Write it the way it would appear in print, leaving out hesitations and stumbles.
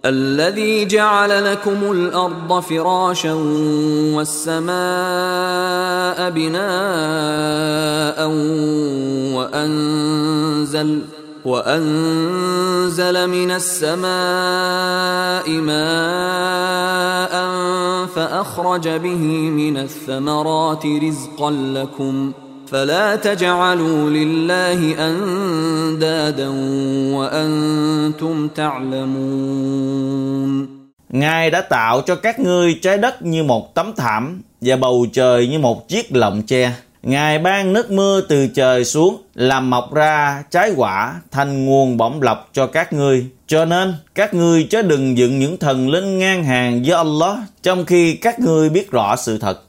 الذي جعل لكم الأرض فراشا والسماء بناء وأنزل من السماء ماء فأخرج به من الثمرات رزقا لكم فلا تجعلوا لله أندادا وأنتم تعلمون. Ngài đã tạo cho các ngươi trái đất như một tấm thảm và bầu trời như một chiếc lọng tre. Ngài ban nước mưa từ trời xuống, làm mọc ra trái quả thành nguồn bổng lộc cho các ngươi. Cho nên, các ngươi chớ đừng dựng những thần linh ngang hàng với Allah, trong khi các ngươi biết rõ sự thật.